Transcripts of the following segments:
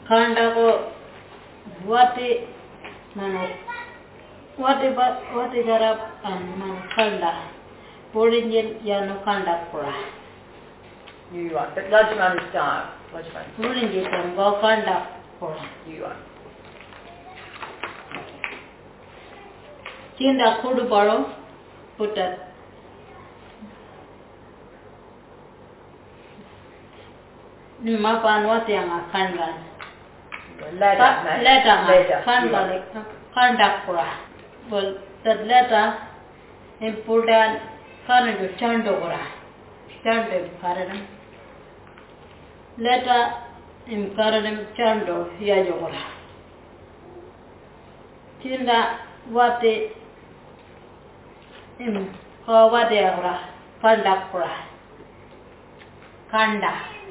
kanda ko wati mano wati garap mano kanda puringin yano kanda kura You are. But Lajman is dark. Lajman. puringin kan go kanda kura You are. Kinda kudu baro putat ni mapan wati ang kangan leta kanda kura well that leta important kanaju chando kura chando karanam leta im karanam chando yajo kura kinda wati im wati kura kanda kura kanda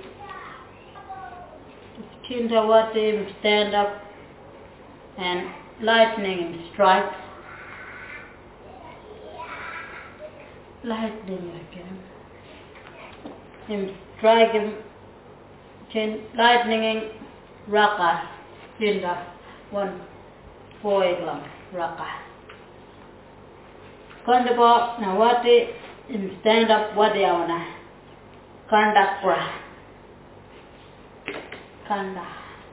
kinda wati stand up and lightning strikes lightning again him strike him lightning raka kinda one poeglam raka kanda ba na wati him stand up wati awana kanda kura kanda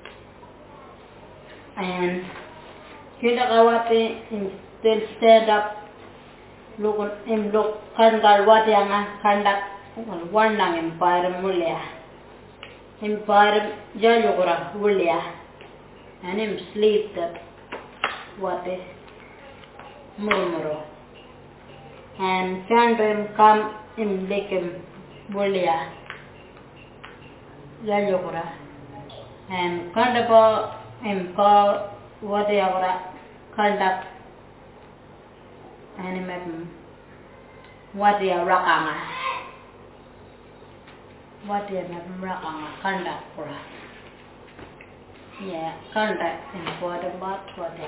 and kinda kawati still stand up look kangal wati anga kanda warnang empire mulya empire jayogura mulya and him sleep that wati murmuro and chandrim come in lekim mulya jayogura and kandapa imka wati agura kanda and him wati rakanga wati rakanga kanda kura yeah kanda important but wati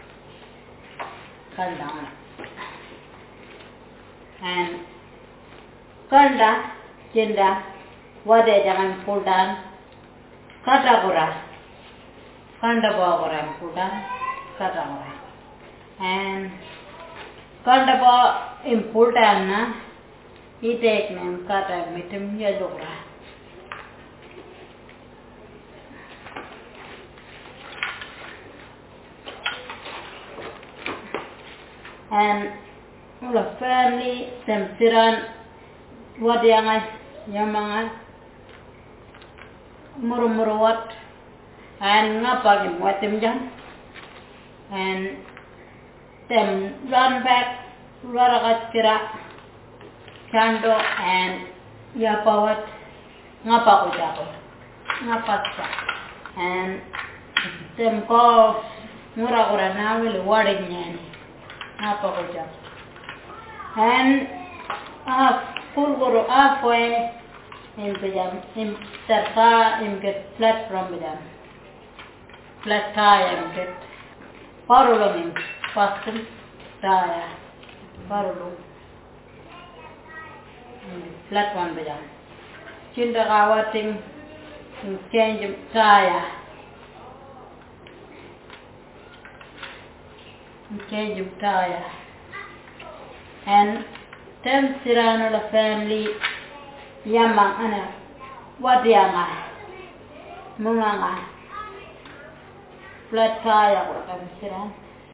kanda and kanda kinda wati jangan pudan kata kura kanda bawa kura pudan kata kura and kanda bawa important na itek nem kata mitem ya jokra and ula family temsiran wadiangai yamangai murumuruat and ngapagin watim jam and them run back raragat kira chando and yapawat ngapa ko jako ngapatsa and them ko mura na will warning yani ngapa ko jako and full guru afwe in pejam in tarka in get flat from pejam flat tire in get parulong in fasting tire parulong flat one pejam cinta kawating change tire change tire and tem sirano la family yamang ana wadianga munganga flat tire ko tem siran